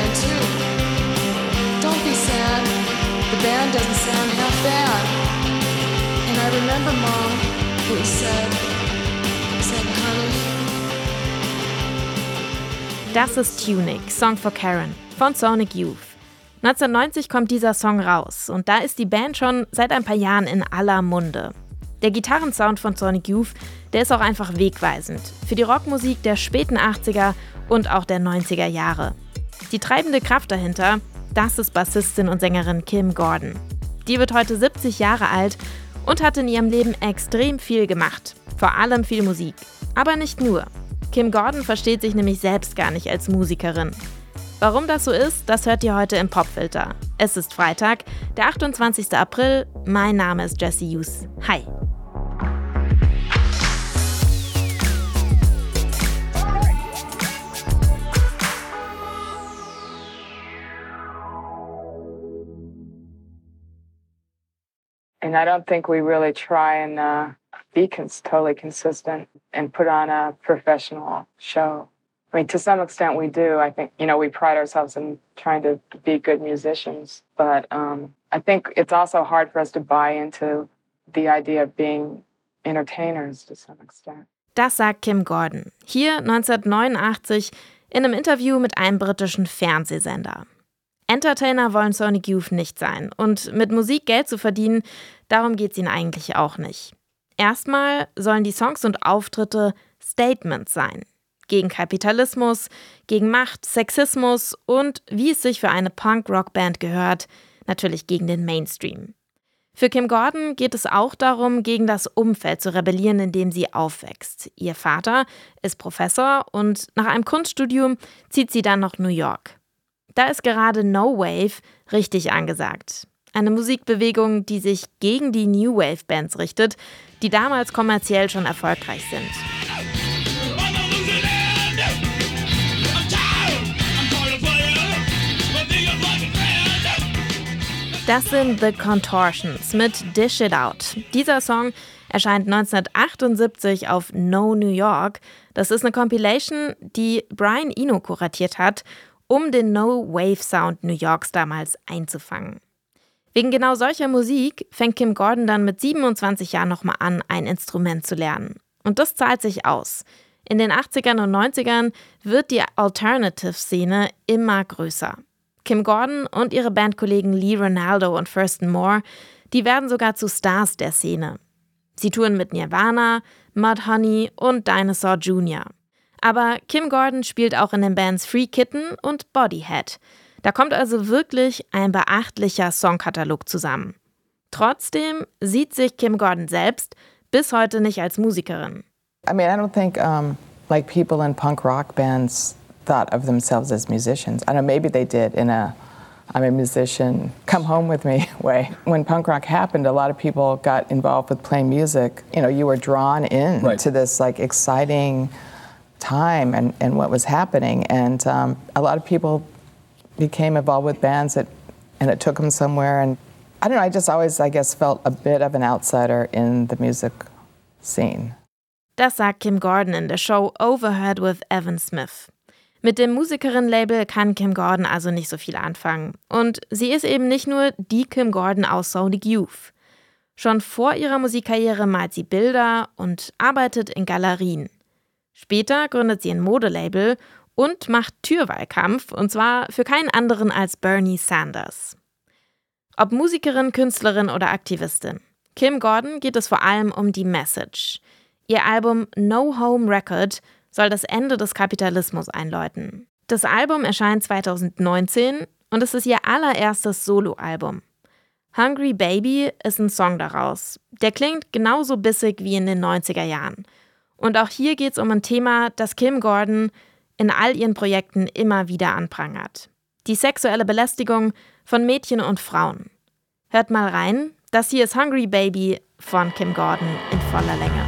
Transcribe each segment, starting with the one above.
band too. Don't be sad. The band doesn't sound half bad. And I remember Mom, who said, honey. Das ist Tunic, Song for Karen von Sonic Youth. 1990 kommt dieser Song raus und da ist die Band schon seit ein paar Jahren in aller Munde. Der Gitarrensound von Sonic Youth, der ist auch einfach wegweisend für die Rockmusik der späten 80er und auch der 90er Jahre. Die treibende Kraft dahinter, das ist Bassistin und Sängerin Kim Gordon. Die wird heute 70 Jahre alt und hat in ihrem Leben extrem viel gemacht. Vor allem viel Musik. Aber nicht nur. Kim Gordon versteht sich nämlich selbst gar nicht als Musikerin. Warum das so ist, das hört ihr heute im Popfilter. Es ist Freitag, der 28. April. Mein Name ist Jessie Hughes. Hi. And I don't think we really try and be totally consistent and put on a professional show. I mean, to some extent we do. I think, we pride ourselves in trying to be good musicians. But I think it's also hard for us to buy into the idea of being entertainers to some extent. Das sagt Kim Gordon. Hier 1989 in einem Interview mit einem britischen Fernsehsender. Entertainer wollen Sonic Youth nicht sein. Und mit Musik Geld zu verdienen, darum geht's ihnen eigentlich auch nicht. Erstmal sollen die Songs und Auftritte Statements sein. Gegen Kapitalismus, gegen Macht, Sexismus und, wie es sich für eine Punk-Rock-Band gehört, natürlich gegen den Mainstream. Für Kim Gordon geht es auch darum, gegen das Umfeld zu rebellieren, in dem sie aufwächst. Ihr Vater ist Professor und nach einem Kunststudium zieht sie dann nach New York. Da ist gerade No Wave richtig angesagt. Eine Musikbewegung, die sich gegen die New Wave-Bands richtet, die damals kommerziell schon erfolgreich sind. Das sind The Contortions mit Dish It Out. Dieser Song erscheint 1978 auf No New York. Das ist eine Compilation, die Brian Eno kuratiert hat, um den No-Wave-Sound New Yorks damals einzufangen. Wegen genau solcher Musik fängt Kim Gordon dann mit 27 Jahren nochmal an, ein Instrument zu lernen. Und das zahlt sich aus. In den 80ern und 90ern wird die Alternative-Szene immer größer. Kim Gordon und ihre Bandkollegen Lee Ranaldo und Thurston Moore, die werden sogar zu Stars der Szene. Sie touren mit Nirvana, Mudhoney und Dinosaur Jr. Aber Kim Gordon spielt auch in den Bands Free Kitten und Bodyhead. Da kommt also wirklich ein beachtlicher Songkatalog zusammen. Trotzdem sieht sich Kim Gordon selbst bis heute nicht als Musikerin. I mean, I don't think like people in punk rock bands thought of themselves as musicians. I know maybe they did in a I'm a musician, come home with me way. When punk rock happened, a lot of people got involved with playing music. You were drawn in to this like exciting time and what was happening. And a lot of people became involved with bands and it took them somewhere. And I don't know, I just always, I guess, felt a bit of an outsider in the music scene. Das sagt Kim Gordon in der Show Overheard with Evan Smith. Mit dem Musikerin-Label kann Kim Gordon also nicht so viel anfangen. Und sie ist eben nicht nur die Kim Gordon aus Sonic Youth. Schon vor ihrer Musikkarriere malt sie Bilder und arbeitet in Galerien. Später gründet sie ein Modelabel und macht Türwahlkampf, und zwar für keinen anderen als Bernie Sanders. Ob Musikerin, Künstlerin oder Aktivistin, Kim Gordon geht es vor allem um die Message. Ihr Album No Home Record soll das Ende des Kapitalismus einläuten. Das Album erscheint 2019 und es ist ihr allererstes Soloalbum. Hungry Baby ist ein Song daraus. Der klingt genauso bissig wie in den 90er Jahren. Und auch hier geht es um ein Thema, das Kim Gordon in all ihren Projekten immer wieder anprangert. Die sexuelle Belästigung von Mädchen und Frauen. Hört mal rein, das hier ist Hungry Baby von Kim Gordon in voller Länge.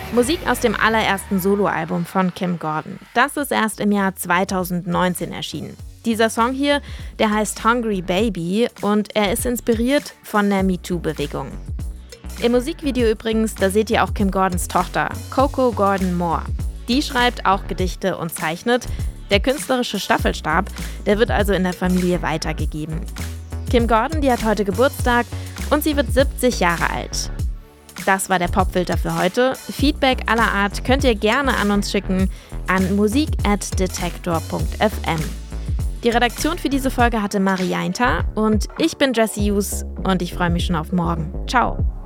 Musik aus dem allerersten Soloalbum von Kim Gordon. Das ist erst im Jahr 2019 erschienen. Dieser Song hier, der heißt Hungry Baby und er ist inspiriert von der MeToo-Bewegung. Im Musikvideo übrigens, da seht ihr auch Kim Gordons Tochter, Coco Gordon Moore. Die schreibt auch Gedichte und zeichnet. Der künstlerische Staffelstab, der wird also in der Familie weitergegeben. Kim Gordon, die hat heute Geburtstag und sie wird 70 Jahre alt. Das war der Popfilter für heute. Feedback aller Art könnt ihr gerne an uns schicken an musik@detektor.fm. Die Redaktion für diese Folge hatte Marie Jainter und ich bin Jessie Hughes und ich freue mich schon auf morgen. Ciao!